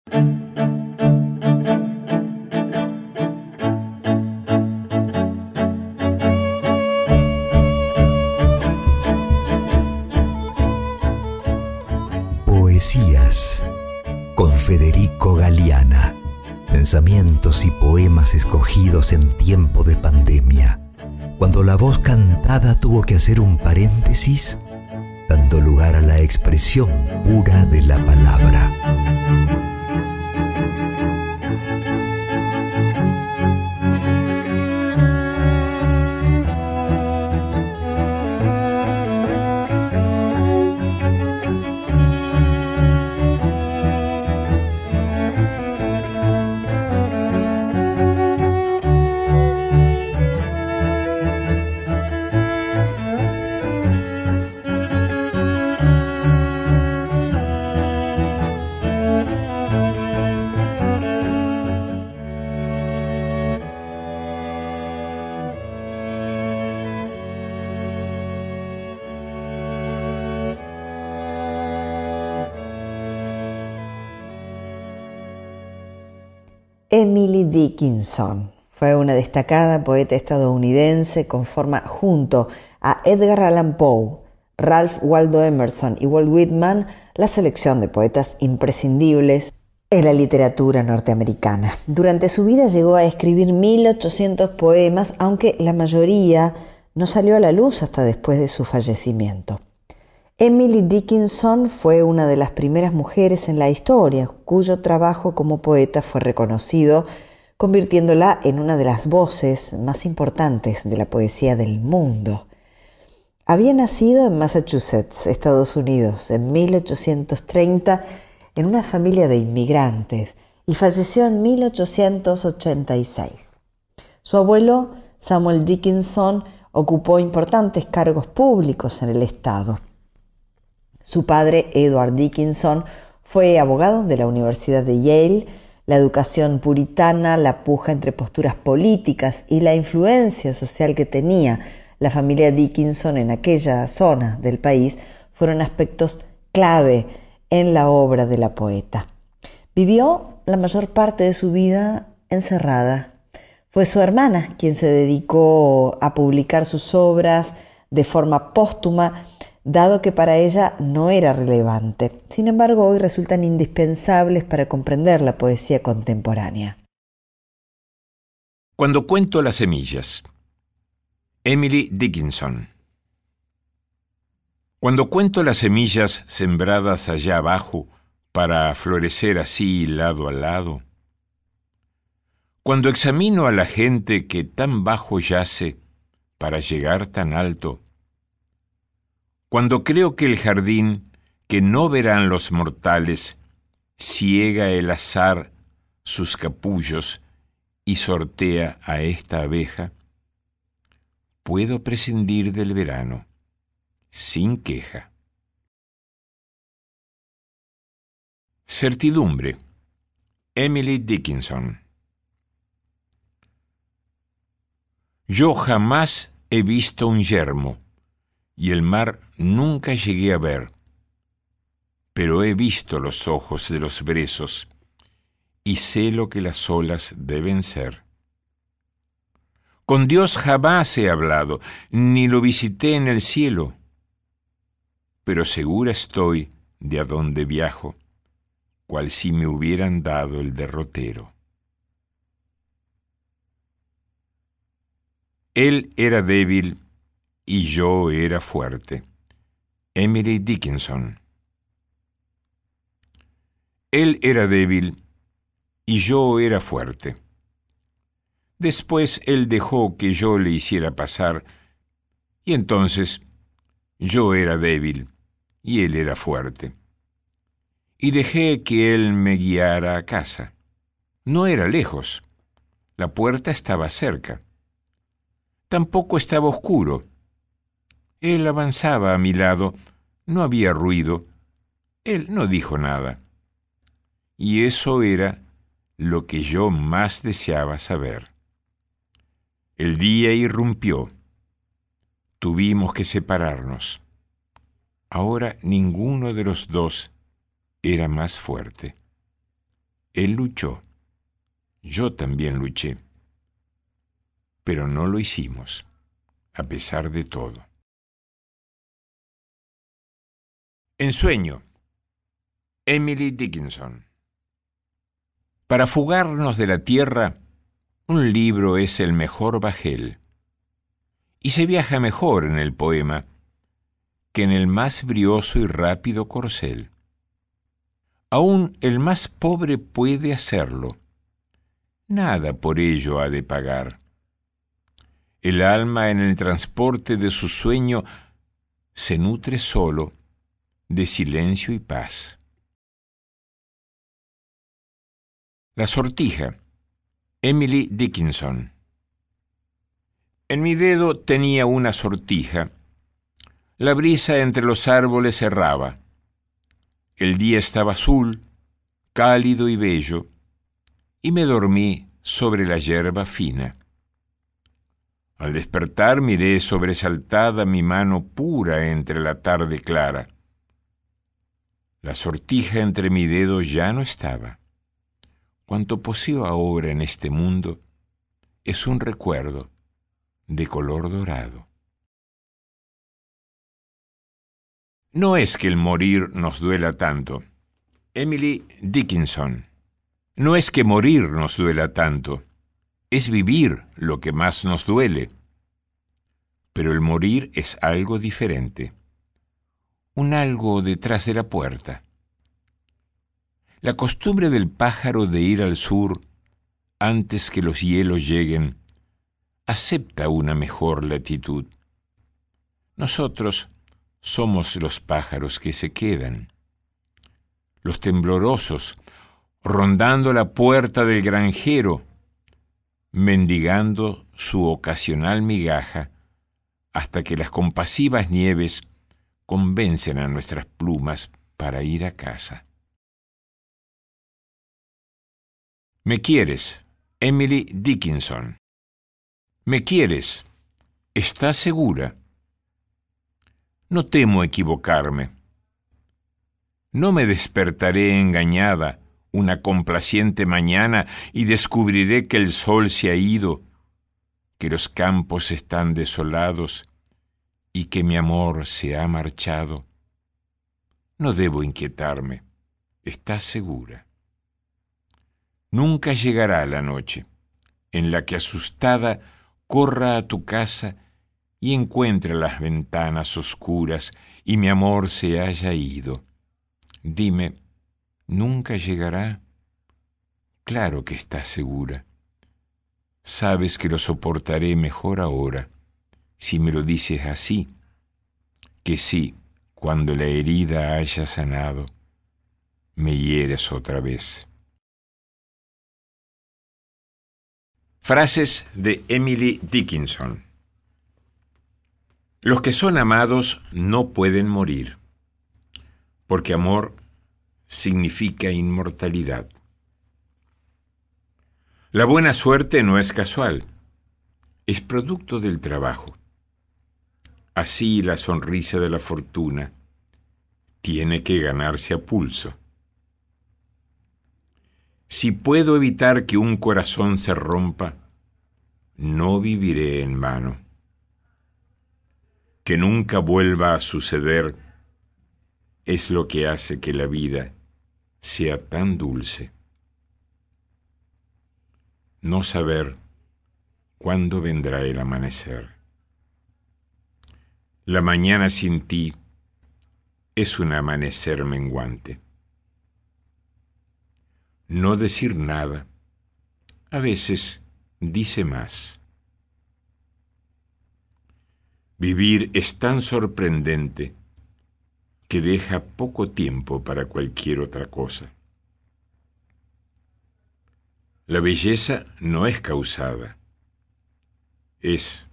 Poesías con Federico Galeana. Pensamientos y poemas escogidos en tiempo de pandemia, cuando la voz cantada tuvo que hacer un paréntesis, dando lugar a la expresión pura de la palabra. Emily Dickinson fue una destacada poeta estadounidense, conforma junto a Edgar Allan Poe, Ralph Waldo Emerson y Walt Whitman la selección de poetas imprescindibles en la literatura norteamericana. Durante su vida llegó a escribir 1800 poemas, aunque la mayoría no salió a la luz hasta después de su fallecimiento. Emily Dickinson fue una de las primeras mujeres en la historia cuyo trabajo como poeta fue reconocido, convirtiéndola en una de las voces más importantes de la poesía del mundo. Había nacido en Massachusetts, Estados Unidos, en 1830 en una familia de inmigrantes y falleció en 1886. Su abuelo, Samuel Dickinson, ocupó importantes cargos públicos en el estado. Su padre, Edward Dickinson, fue abogado de la Universidad de Yale. La educación puritana, la puja entre posturas políticas y la influencia social que tenía la familia Dickinson en aquella zona del país fueron aspectos clave en la obra de la poeta. Vivió la mayor parte de su vida encerrada. Fue su hermana quien se dedicó a publicar sus obras de forma póstuma, dado que para ella no era relevante. Sin embargo, hoy resultan indispensables para comprender la poesía contemporánea. Cuando cuento las semillas. Emily Dickinson. Cuando cuento las semillas sembradas allá abajo para florecer así lado a lado. Cuando examino a la gente que tan bajo yace para llegar tan alto. Cuando creo que el jardín que no verán los mortales ciega el azar sus capullos y sortea a esta abeja, puedo prescindir del verano sin queja. Certidumbre. Emily Dickinson. Yo jamás he visto un yermo, y el mar nunca llegué a ver, pero he visto los ojos de los brezos y sé lo que las olas deben ser. Con Dios jamás he hablado, ni lo visité en el cielo, pero segura estoy de a dónde viajo, cual si me hubieran dado el derrotero. Él era débil y yo era fuerte. Emily Dickinson. Él era débil y yo era fuerte. Después él dejó que yo le hiciera pasar, y entonces yo era débil y él era fuerte. Y dejé que él me guiara a casa. No era lejos. La puerta estaba cerca. Tampoco estaba oscuro. Él avanzaba a mi lado, no había ruido, él no dijo nada. Y eso era lo que yo más deseaba saber. El día irrumpió. Tuvimos que separarnos. Ahora ninguno de los dos era más fuerte. Él luchó. Yo también luché. Pero no lo hicimos, a pesar de todo. Ensueño. Emily Dickinson. Para fugarnos de la tierra, un libro es el mejor bajel. Y se viaja mejor en el poema que en el más brioso y rápido corcel. Aún el más pobre puede hacerlo. Nada por ello ha de pagar. El alma en el transporte de su sueño se nutre solo de silencio y paz. La sortija. Emily Dickinson. En mi dedo tenía una sortija. La brisa entre los árboles erraba. El día estaba azul, cálido y bello, y me dormí sobre la hierba fina. Al despertar miré sobresaltada mi mano pura entre la tarde clara. La sortija entre mi dedo ya no estaba. Cuanto poseo ahora en este mundo es un recuerdo de color dorado. No es que el morir nos duela tanto. Emily Dickinson. No es que morir nos duela tanto. Es vivir lo que más nos duele. Pero el morir es algo diferente. Un algo detrás de la puerta. La costumbre del pájaro de ir al sur antes que los hielos lleguen acepta una mejor latitud. Nosotros somos los pájaros que se quedan, los temblorosos, rondando la puerta del granjero, mendigando su ocasional migaja hasta que las compasivas nieves convencen a nuestras plumas para ir a casa. ¿Me quieres? Emily Dickinson. ¿Me quieres? ¿Estás segura? No temo equivocarme. No me despertaré engañada una complaciente mañana y descubriré que el sol se ha ido, que los campos están desolados y que mi amor se ha marchado. No debo inquietarme. ¿Estás segura? Nunca llegará la noche en la que asustada corra a tu casa y encuentre las ventanas oscuras y mi amor se haya ido. Dime, ¿nunca llegará? Claro que estás segura. Sabes que lo soportaré mejor ahora, si me lo dices así, que sí, cuando la herida haya sanado, me hieres otra vez. Frases de Emily Dickinson. Los que son amados no pueden morir, porque amor significa inmortalidad. La buena suerte no es casual, es producto del trabajo. Así la sonrisa de la fortuna tiene que ganarse a pulso. Si puedo evitar que un corazón se rompa, no viviré en vano. Que nunca vuelva a suceder es lo que hace que la vida sea tan dulce. No saber cuándo vendrá el amanecer. La mañana sin ti es un amanecer menguante. No decir nada, a veces dice más. Vivir es tan sorprendente que deja poco tiempo para cualquier otra cosa. La belleza no es causada, es.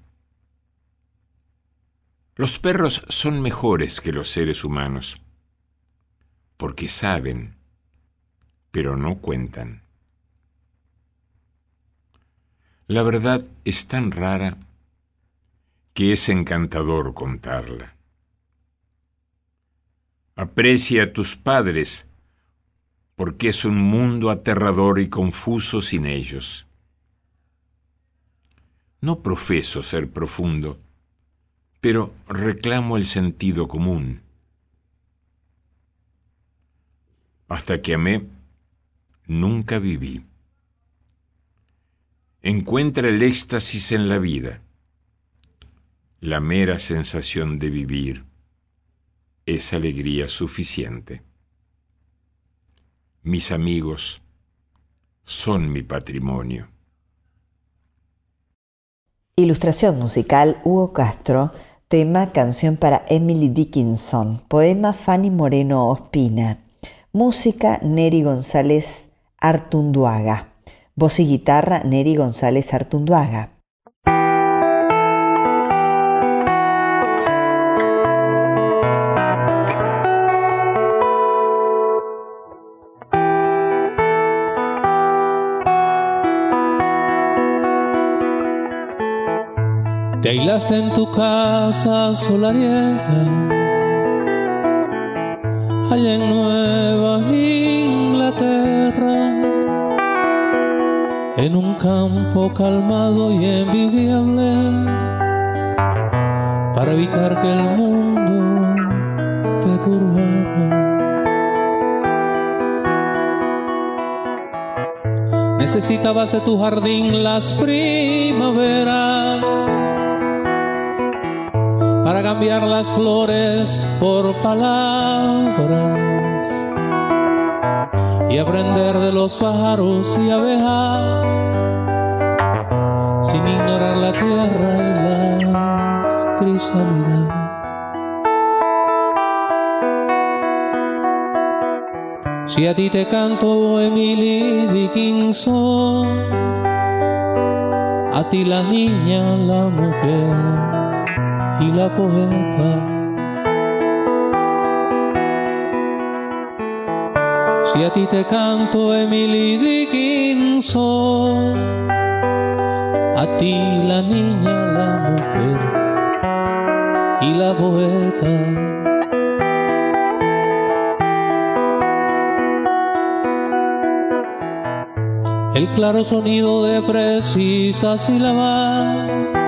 Los perros son mejores que los seres humanos, porque saben, pero no cuentan. La verdad es tan rara que es encantador contarla. Aprecia a tus padres, porque es un mundo aterrador y confuso sin ellos. No profeso ser profundo, pero reclamo el sentido común. Hasta que amé, nunca viví. Encuentra el éxtasis en la vida. La mera sensación de vivir es alegría suficiente. Mis amigos son mi patrimonio. Ilustración musical Hugo Castro, tema Canción para Emily Dickinson, poema Fanny Moreno Ospina, música Neri González Artunduaga, voz y guitarra Neri González Artunduaga. Te aislaste en tu casa solariega, allá en Nueva Inglaterra, en un campo calmado y envidiable, para evitar que el mundo te turbara. Necesitabas de tu jardín las primaveras para cambiar las flores por palabras y aprender de los pájaros y abejas sin ignorar la tierra y las crisálida. Si a ti te canto Emily Dickinson, a ti la niña, la mujer y la poeta. Si a ti te canto Emily Dickinson, a ti la niña, la mujer y la poeta. El claro sonido de precisa sílaba,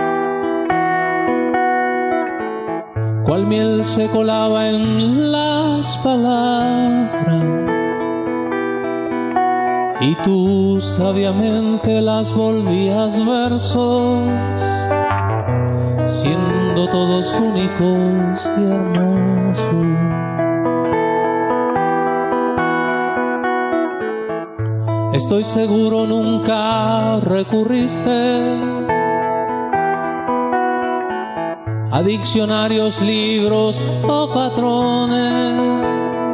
cual miel se colaba en las palabras, y tú sabiamente las volvías versos, siendo todos únicos y hermosos. Estoy seguro nunca recurriste a diccionarios, libros o patrones.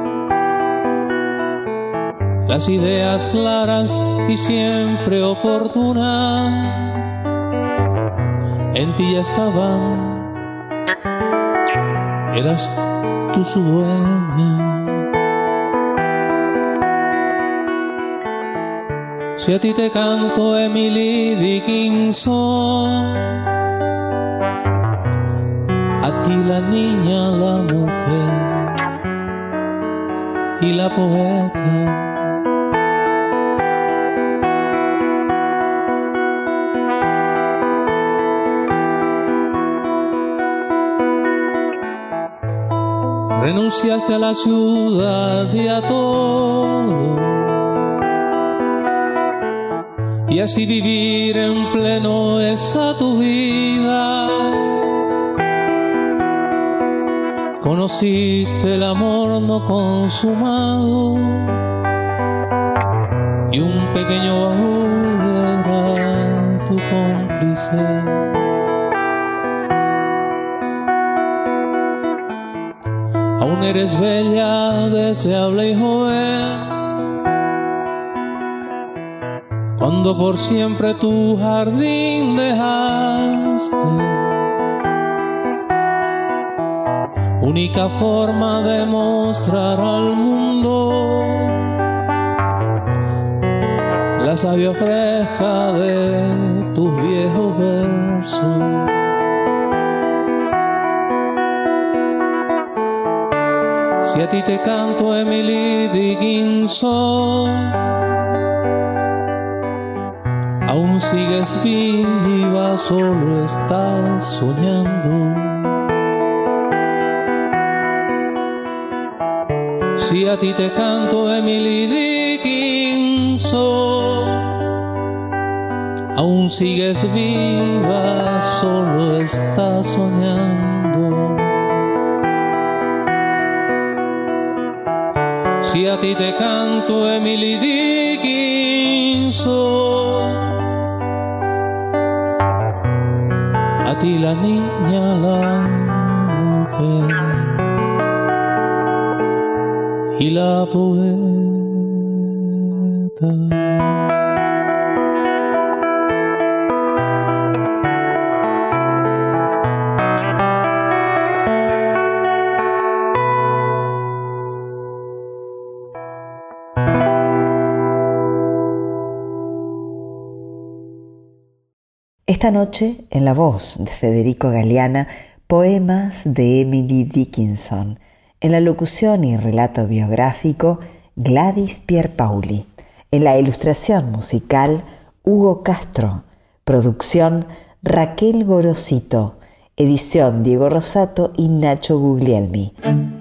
Las ideas claras y siempre oportunas en ti ya estaban, eras tú su dueña. Si a ti te canto Emily Dickinson, a ti la niña, la mujer y la poeta. Renunciaste a la ciudad y a todo, y así vivir en pleno esa tu vida. Conociste el amor no consumado, y un pequeño baúl era tu cómplice. Aún eres bella, deseable y joven, cuando por siempre tu jardín dejaste, única forma de mostrar al mundo la savia fresca de tus viejos versos. Si a ti te canto Emily Dickinson, aún sigues viva, solo estás soñando. Si a ti te canto Emily Dickinson, aún sigues viva, solo estás soñando. Si a ti te canto Emily Dickinson, a ti la niña, la mujer y la poeta. Esta noche, en la voz de Federico Galeana, poemas de Emily Dickinson. En la locución y relato biográfico, Gladys Pierpaoli. En la ilustración musical, Hugo Castro. Producción, Raquel Gorosito. Edición, Diego Rosato y Nacho Guglielmi.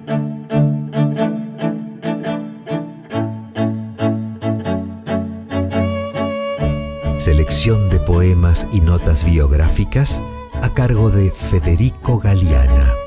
Selección de poemas y notas biográficas a cargo de Federico Galeana.